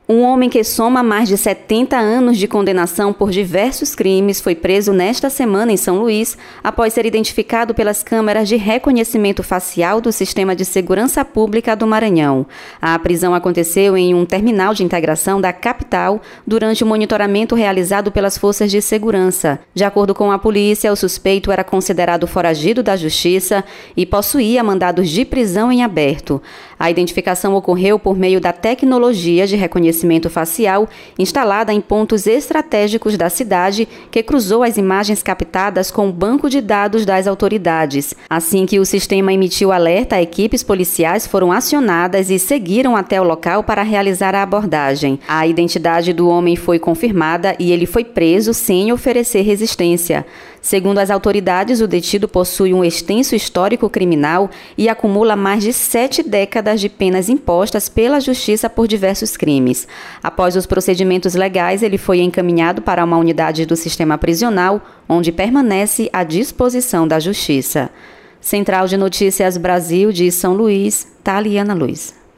Um homem que soma mais de 70 anos de condenação por diversos crimes foi preso nesta semana em São Luís, após ser identificado pelas câmeras de reconhecimento facial do Sistema de Segurança Pública do Maranhão. A prisão aconteceu em um terminal de integração da capital durante o monitoramento realizado pelas forças de segurança. De acordo com a polícia, o suspeito era considerado foragido da justiça e possuía mandados de prisão em aberto. A identificação ocorreu por meio da tecnologia de reconhecimento facial instalada em pontos estratégicos da cidade, que cruzou as imagens captadas com o banco de dados das autoridades. Assim que o sistema emitiu alerta, equipes policiais foram acionadas e seguiram até o local para realizar a abordagem. A identidade do homem foi confirmada e ele foi preso sem oferecer resistência. Segundo as autoridades, o detido possui um extenso histórico criminal e acumula mais de 7 décadas de penas impostas pela Justiça por diversos crimes. Após os procedimentos legais, ele foi encaminhado para uma unidade do sistema prisional, onde permanece à disposição da Justiça. Central de Notícias Brasil de São Luís, Taliana Luz.